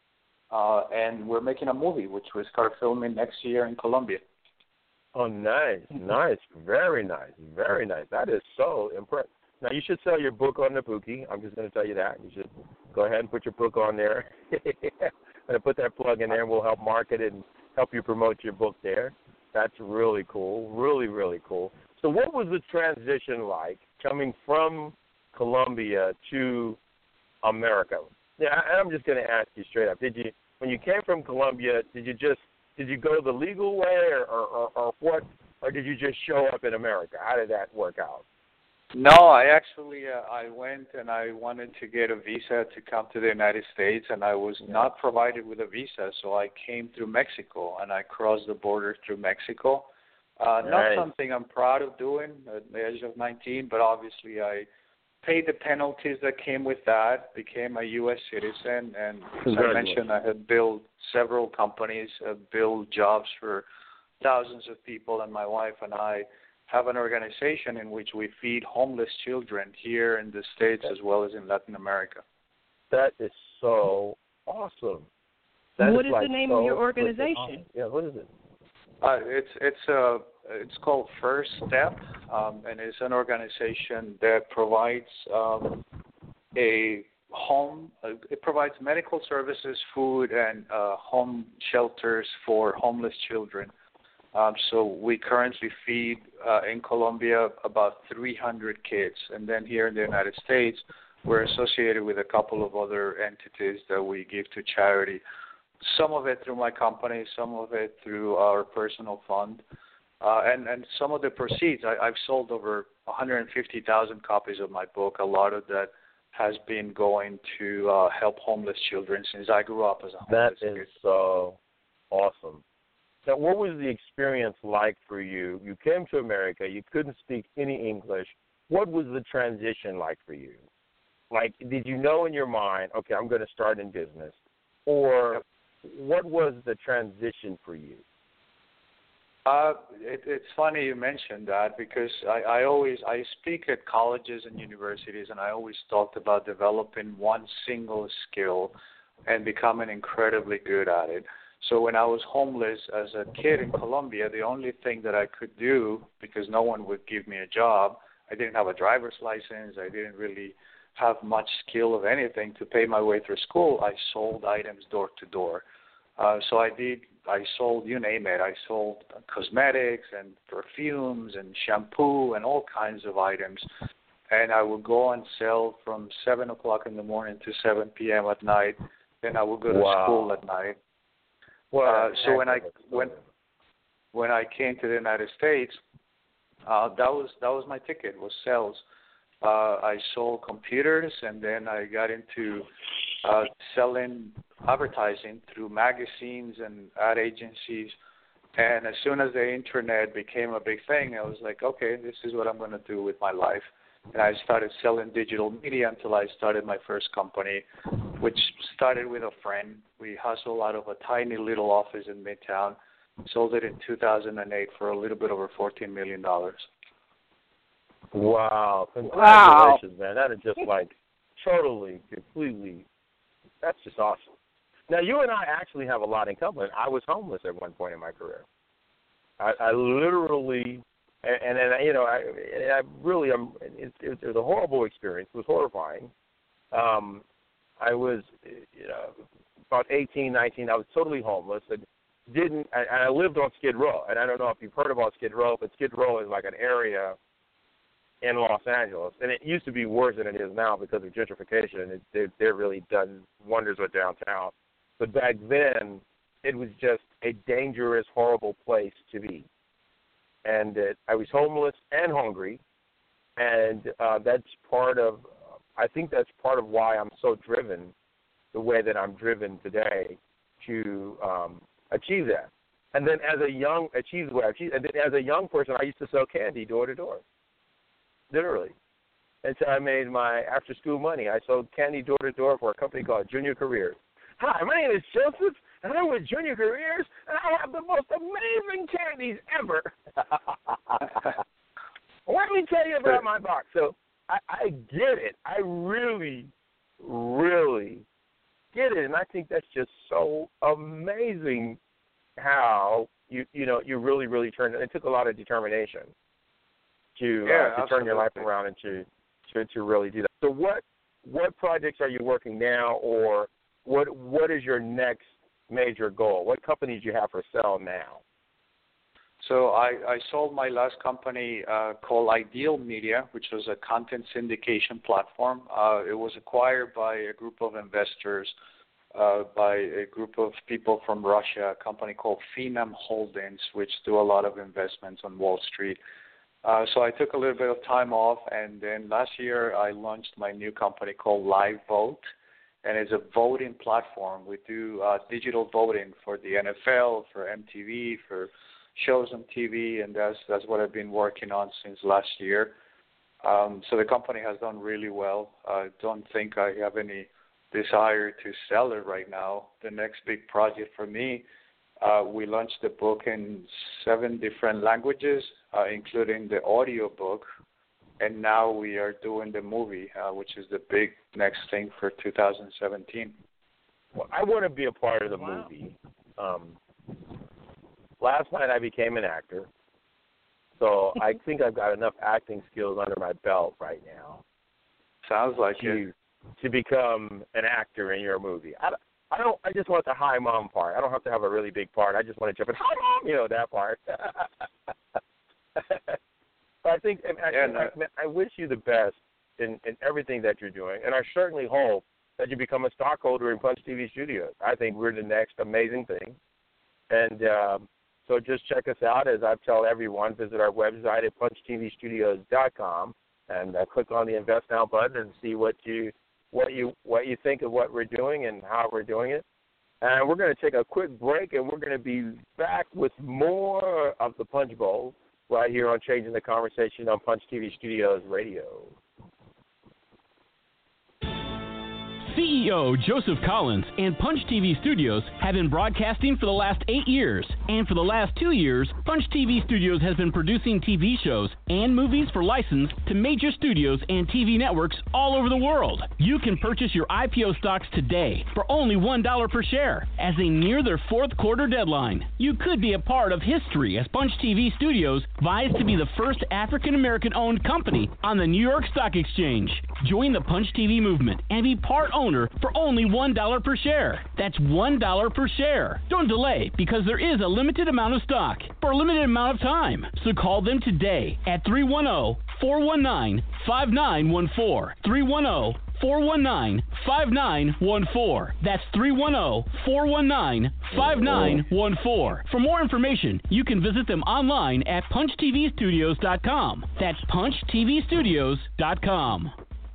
and we're making a movie, which we start filming next year in Colombia. Oh, nice, nice, very nice, very nice. That is so impressive. Now, you should sell your book on Nabuki. I'm just going to tell you that. You should go ahead and put your book on there. And put that plug in there, and we'll help market it and help you promote your book there. That's really cool, really, really cool. So what was the transition like coming from Colombia to America? Yeah, I'm just going to ask you straight up. When you came from Colombia, did you go the legal way, or or did you just show up in America? How did that work out? No, I actually I went and I wanted to get a visa to come to the United States, and I was not provided with a visa, so I came through Mexico, and I crossed the border through Mexico. Not something I'm proud of doing at the age of 19, but obviously I paid the penalties that came with that, became a U.S. citizen, and as I mentioned, I had built several companies, built jobs for thousands of people, and my wife and I have an organization in which we feed homeless children here in the States as well as in Latin America. That is so awesome. What is the name of your organization? Awesome. Yeah, what is it? It's called First Step, and it's an organization that provides it provides medical services, food, and home shelters for homeless children. So we currently feed in Colombia about 300 kids, and then here in the United States, we're associated with a couple of other entities that we give to charity. Some of it through my company, some of it through our personal fund, and some of the proceeds. I've sold over 150,000 copies of my book. A lot of that has been going to help homeless children since I grew up as a homeless kid. That is so awesome. Now, what was the experience like for you? You came to America. You couldn't speak any English. What was the transition like for you? Like, did you know in your mind, okay, I'm going to start in business? Or what was the transition for you? It's funny you mentioned that because I speak at colleges and universities, and I always talked about developing one single skill and becoming incredibly good at it. So when I was homeless as a kid in Colombia, the only thing that I could do, because no one would give me a job, I didn't have a driver's license, I didn't really have much skill of anything to pay my way through school, I sold items door to door. So I sold, you name it. I sold cosmetics and perfumes and shampoo and all kinds of items. And I would go and sell from 7 o'clock in the morning to 7 p.m. at night. Then I would go to school at night. So when I came to the United States, that was my ticket, was sales. I sold computers, and then I got into selling advertising through magazines and ad agencies. And as soon as the internet became a big thing, I was like, okay, this is what I'm going to do with my life. And I started selling digital media until I started my first company, which started with a friend. We hustled out of a tiny little office in Midtown, sold it in 2008 for a little bit over $14 million. Wow. Congratulations, man. That is just like totally, completely, that's just awesome. Now, you and I actually have a lot in common. I was homeless at one point in my career. I literally, I really am, it was a horrible experience. It was horrifying. I was, about 18, 19. I was totally homeless. I lived on Skid Row. And I don't know if you've heard about Skid Row, but Skid Row is like an area in Los Angeles, and it used to be worse than it is now because of gentrification. They've really done wonders with downtown. But back then, it was just a dangerous, horrible place to be. And I was homeless and hungry, and I think that's part of why I'm so driven the way that I'm driven today to achieve that. And then as a young person, I used to sell candy door to door. Literally. Until I made my after-school money. I sold candy door-to-door for a company called Junior Careers. Hi, my name is Joseph, and I'm with Junior Careers, and I have the most amazing candies ever. Let me tell you about my box. So I get it. I really, really get it, and I think that's just so amazing how you really, really turned it. It took a lot of determination to turn your life around and to really do that. So what projects are you working now, or what is your next major goal? What companies do you have for sale now? So I sold my last company called Ideal Media, which was a content syndication platform. It was acquired by a group of investors by a group of people from Russia, a company called Phenom Holdings, which do a lot of investments on Wall Street. So I took a little bit of time off, and then last year I launched my new company called Live Vote, and it's a voting platform. We do digital voting for the NFL, for MTV, for shows on TV, and that's what I've been working on since last year. So the company has done really well. I don't think I have any desire to sell it right now. The next big project for me, we launched the book in 7 different languages, including the audio book, and now we are doing the movie, which is the big next thing for 2017. Well, I want to be a part of the movie. Last night I became an actor, so I think I've got enough acting skills under my belt right now. Sounds like it. To become an actor in your movie. I just want the hi mom part. I don't have to have a really big part. I just want to jump in, hi mom, that part. But I think I wish you the best in everything that you're doing, and I certainly hope that you become a stockholder in Punch TV Studios. I think we're the next amazing thing. And so just check us out. As I tell everyone, visit our website at punchtvstudios.com and click on the Invest Now button and see what you think of what we're doing and how we're doing it. And we're going to take a quick break, and we're going to be back with more of the Punch Bowl right here on Changing the Conversation on Punch TV Studios Radio. CEO Joseph Collins and Punch TV Studios have been broadcasting for the last 8 years, and for the last 2 years, Punch TV Studios has been producing TV shows and movies for license to major studios and TV networks all over the world. You can purchase your IPO stocks today for only $1 per share as they near their 4th quarter deadline. You could be a part of history as Punch TV Studios vies to be the first African-American-owned company on the New York Stock Exchange. Join the Punch TV movement and be part owner for only $1 per share. That's $1 per share. Don't delay, because there is a limited amount of stock for a limited amount of time. So call them today at 310-419-5914. 310-419-5914. That's 310-419-5914. For more information, you can visit them online at punchtvstudios.com. That's punchtvstudios.com.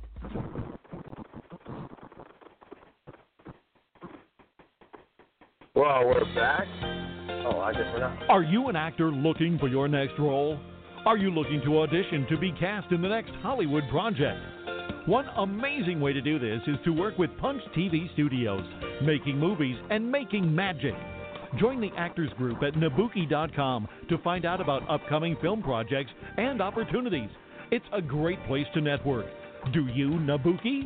Well, we're back. Oh, I guess we're not. Are you an actor looking for your next role? Are you looking to audition to be cast in the next Hollywood project? One amazing way to do this is to work with Punch TV Studios, making movies and making magic. Join the Actors Group at Nabuki.com to find out about upcoming film projects and opportunities. It's a great place to network. Do you, Nabuki?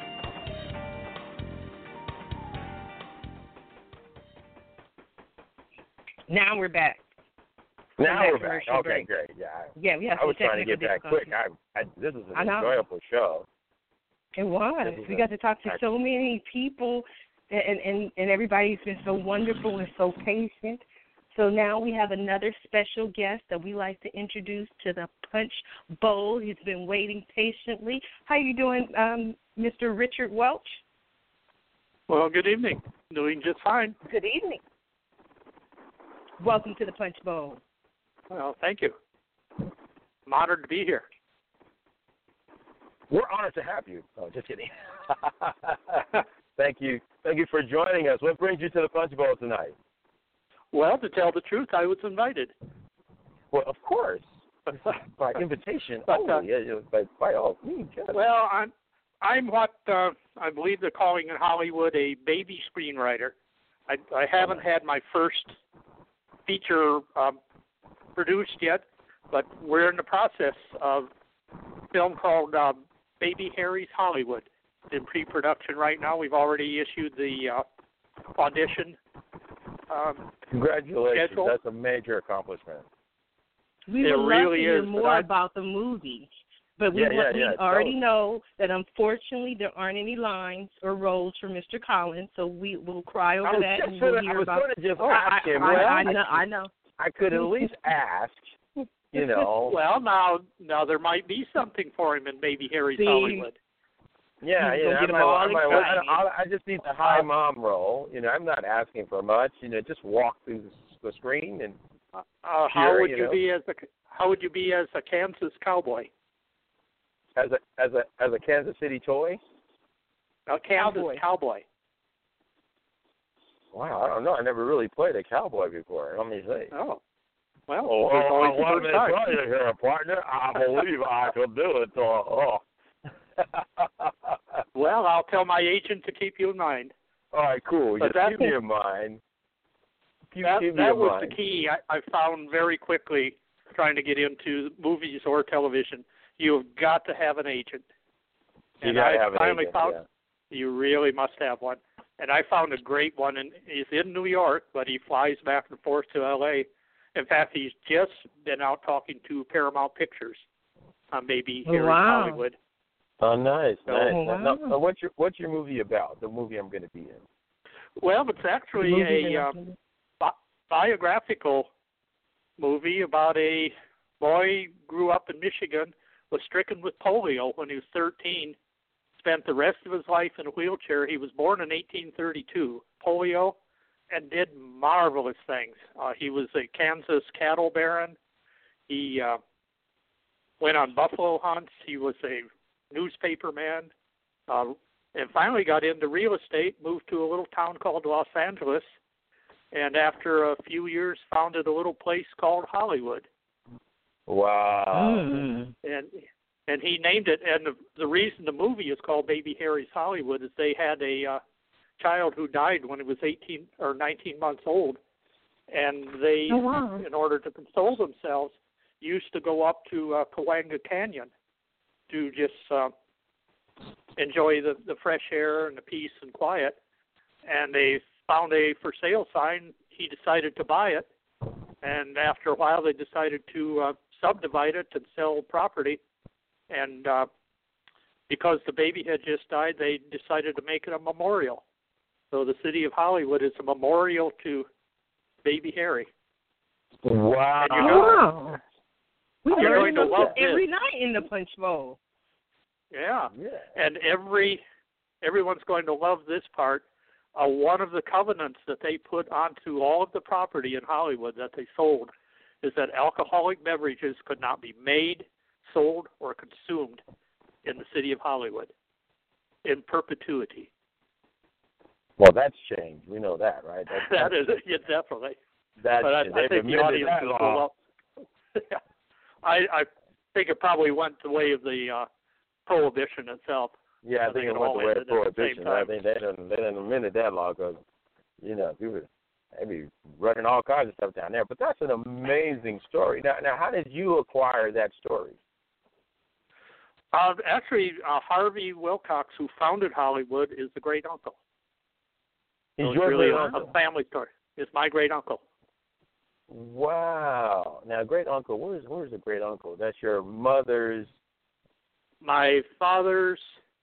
Now we're back. Now we're back. Okay, great. Yeah, we have I was trying to get back quick. This was an enjoyable show. It was. We got to talk to so many people, and everybody's been so wonderful and so patient. So now we have another special guest that we like to introduce to the Punch Bowl. He's been waiting patiently. How you doing, Mr. Richard Welch? Well, good evening. Doing just fine. Good evening. Welcome to the Punch Bowl. Well, thank you. I'm honored to be here. We're honored to have you. Oh, just kidding. Thank you. Thank you for joining us. What brings you to the Punch Bowl tonight? Well, to tell the truth, I was invited. Well, of course. By invitation only. By all means. Yes. Well, I'm what I believe they're calling in Hollywood a baby screenwriter. I haven't had my first feature produced yet, but we're in the process of a film called Baby Harry's Hollywood. It's in pre-production right now. We've already issued the audition Congratulations. schedule. That's a major accomplishment. We would love to hear more about the movie. But we already know that, unfortunately, there aren't any lines or roles for Mr. Collins, so we will cry over that. And we'll hear about I was going to just ask him. I know. I could at least ask, Well, now there might be something for him in Baby Harry's Hollywood. Yeah, He's gonna get them all excited. I just need the high mom role. I'm not asking for much. Just walk through the screen and. How would you be as a Kansas cowboy? As a Kansas City toy? A Kansas cowboy. Wow, I don't know. I never really played a cowboy before. Let me see. Oh. Well, let me tell you here, partner. I believe I could do it. Well, I'll tell my agent to keep you in mind. All right, cool. But keep me in mind. That was the key I found very quickly trying to get into movies or television. You've got to have an agent. And I finally found you really must have one. And I found a great one, and he's in New York, but he flies back and forth to L.A. In fact, he's just been out talking to Paramount Pictures on maybe here in Hollywood. Oh, nice, so, nice. Wow. Now, what's your movie about? The movie I'm going to be in. Well, it's actually a biographical movie about a boy grew up in Michigan, was stricken with polio when he was 13, spent the rest of his life in a wheelchair. He was born in 1832, polio, and did marvelous things. He was a Kansas cattle baron. He went on buffalo hunts. He was a newspaper man, and finally got into real estate, moved to a little town called Los Angeles, and after a few years founded a little place called Hollywood. Wow. And he named it, and the reason the movie is called Baby Harry's Hollywood is they had a child who died when he was 18 or 19 months old, and they, in order to console themselves, used to go up to Cahuenga Canyon to just enjoy the fresh air and the peace and quiet. And they found a for sale sign. He decided to buy it, and after a while they decided to subdivide it and sell property. And because the baby had just died, they decided to make it a memorial. So the city of Hollywood is a memorial to Baby Harry. Wow. We You're going to love every this. night in the Punch Bowl. Yeah. And everyone's going to love this part. One of the covenants that they put onto all of the property in Hollywood that they sold is that alcoholic beverages could not be made, sold, or consumed in the city of Hollywood in perpetuity. Well, that's changed. We know that, right? That is, yeah, definitely. But I think the audience will love. I think it probably went the way of the prohibition itself. Yeah, I think it went the way of prohibition. I think they didn't amend that law because, people they be running all kinds of stuff down there. But that's an amazing story. Now, how did you acquire that story? Actually, Harvey Wilcox, who founded Hollywood, is the great uncle. He's so your really great uncle? A family story. It's my great uncle. Wow. Now, great uncle, where's the great uncle? That's your mother's. My father's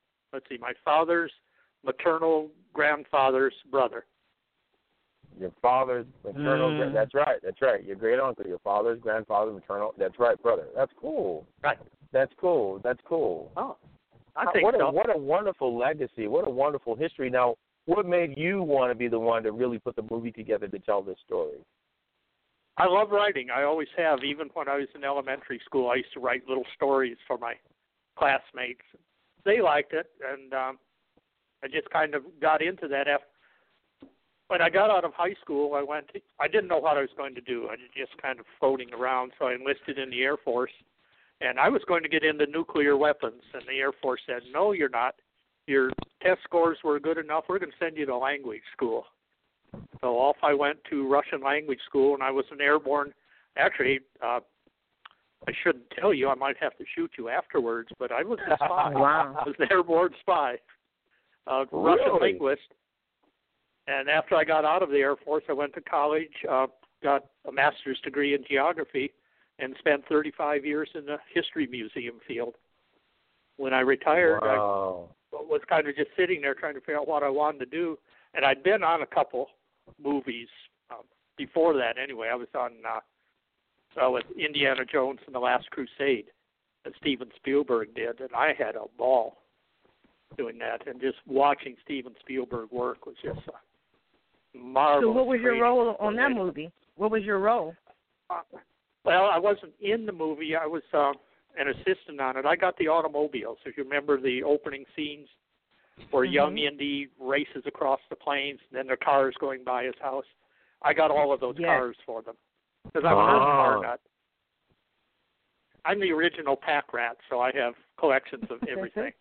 maternal grandfather's brother. Your father's maternal. That's right. Your great uncle, your father's grandfather's maternal. That's right, brother. That's cool. Right. That's cool. Oh, I think so. What a wonderful legacy. What a wonderful history. Now, what made you want to be the one to really put the movie together to tell this story? I love writing. I always have. Even when I was in elementary school, I used to write little stories for my classmates. They liked it, and I just kind of got into that. When I got out of high school, I didn't know what I was going to do. I was just kind of floating around, so I enlisted in the Air Force. And I was going to get into nuclear weapons, and the Air Force said, no, you're not. Your test scores were good enough. We're going to send you to language school. So off I went to Russian language school, and I was an airborne. Actually, I shouldn't tell you. I might have to shoot you afterwards, but I was a spy. Wow. I was an airborne spy, Russian linguist. And after I got out of the Air Force, I went to college, got a master's degree in geography, and spent 35 years in the history museum field. When I retired, I was kind of just sitting there trying to figure out what I wanted to do. And I'd been on a couple movies before that anyway. I was on with Indiana Jones and the Last Crusade that Steven Spielberg did, and I had a ball. doing that, and just watching Steven Spielberg work was just marvelous. So what was your role on that movie? What was your role? Well, I wasn't in the movie. I was an assistant on it. I got the automobiles. If you remember the opening scenes where young Indy races across the plains, and then their cars going by his house. I got all of those cars for them because I'm a car nut. I'm the original pack rat, so I have collections of everything,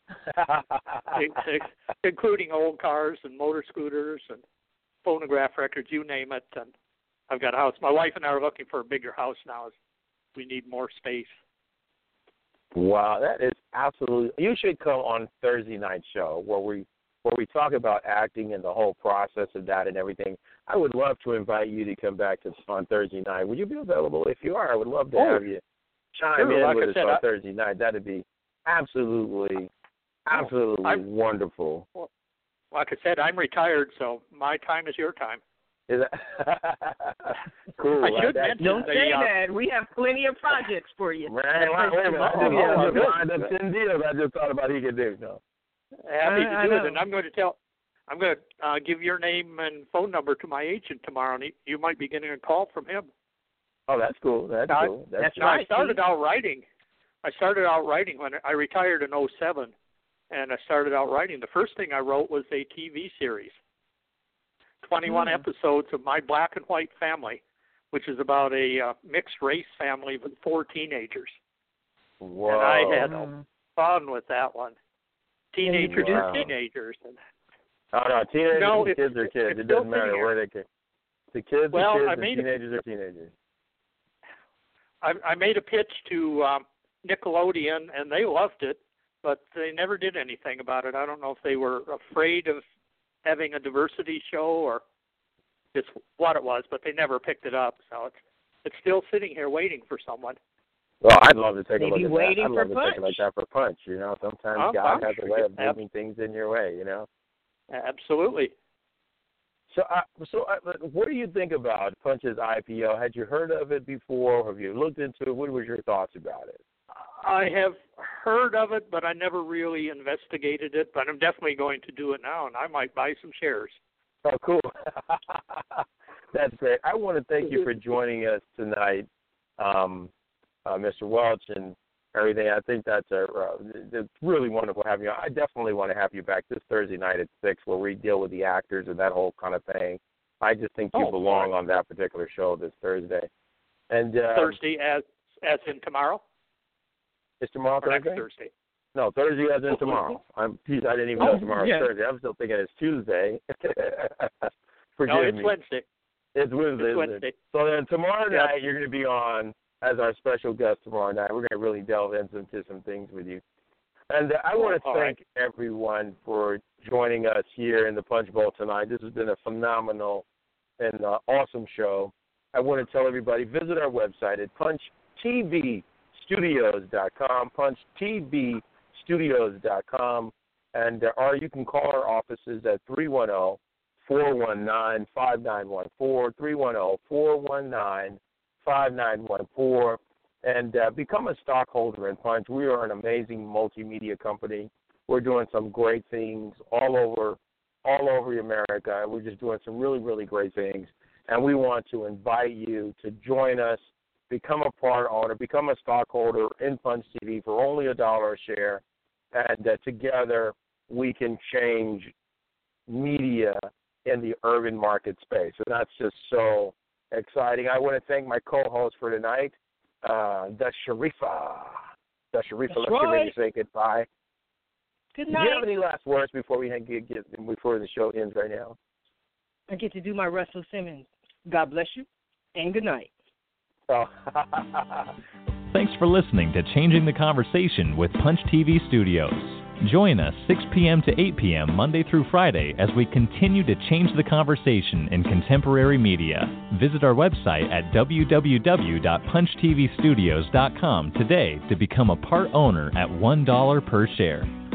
including old cars and motor scooters and phonograph records, you name it. And I've got a house. My wife and I are looking for a bigger house now. We need more space. Wow, that is absolutely. You should come on Thursday night show where we talk about acting and the whole process of that and everything. I would love to invite you to come back on Thursday night. Would you be available? If you are, I would love to have you chime in with us on Thursday night. That'd be absolutely wonderful. Well, like I said, I'm retired, so my time is your time. Is that cool? I should mention don't say that. We have plenty of projects for you. Man, wait a minute. I just thought about he could do. No. Happy to do it, and I'm going to give your name and phone number to my agent tomorrow, and you might be getting a call from him. Oh, that's cool. That's cool. That's right. I started out writing when I retired in 2007, and I started out writing. The first thing I wrote was a TV series, 21 episodes of My Black and White Family, which is about a mixed race family with 4 teenagers. Whoa. And I had fun with that one. Teenagers are teenagers. No, teenagers and kids are kids. It doesn't matter where they came. The kids are kids and teenagers are teenagers. I made a pitch to Nickelodeon, and they loved it, but they never did anything about it. I don't know if they were afraid of having a diversity show or just what it was, but they never picked it up. So it's still sitting here waiting for someone. Well, I'd love to take a look at that. I'd love to take it like that for Punch. You know, sometimes God has a way of moving things in your way. You know. Absolutely. So, what do you think about Punch's IPO? Had you heard of it before? Have you looked into it? What was your thoughts about it? I have heard of it, but I never really investigated it. But I'm definitely going to do it now, and I might buy some shares. Oh, cool. That's great. I want to thank you for joining us tonight, Mr. Welch, and everything. I think that's it's really wonderful having you. I definitely want to have you back this Thursday night at 6 where we deal with the actors and that whole kind of thing. I just think you belong on that particular show this Thursday. And Thursday as in tomorrow? Is tomorrow Thursday? Next Thursday. No, Thursday as in tomorrow. I didn't even know tomorrow's Thursday. I'm still thinking it's Tuesday. Forgive me. It's Wednesday. It's Wednesday. It's Wednesday. So then tomorrow night you're going to be on as our special guest tomorrow night. We're going to really delve into some things with you. And I want to thank everyone for joining us here in the Punch Bowl tonight. This has been a phenomenal and awesome show. I want to tell everybody, visit our website at punchtvstudios.com, punchtvstudios.com, or you can call our offices at 310-419-5914, 310-419-5914, and become a stockholder in Punch. We are an amazing multimedia company. We're doing some great things all over America. We're just doing some really, really great things, and we want to invite you to join us, become a part owner, become a stockholder in Punch TV for only $1 a share, and together we can change media in the urban market space. And that's just so exciting. I want to thank my co-host for tonight, the Sharifa. Let's get ready to say goodbye. Good night. Do you have any last words before before the show ends right now? I get to do my Russell Simmons. God bless you, and good night. Thanks for listening to Changing the Conversation with Punch TV Studios. Join us 6 p.m. to 8 p.m. Monday through Friday as we continue to change the conversation in contemporary media. Visit our website at www.punchtvstudios.com today to become a part owner at $1 per share.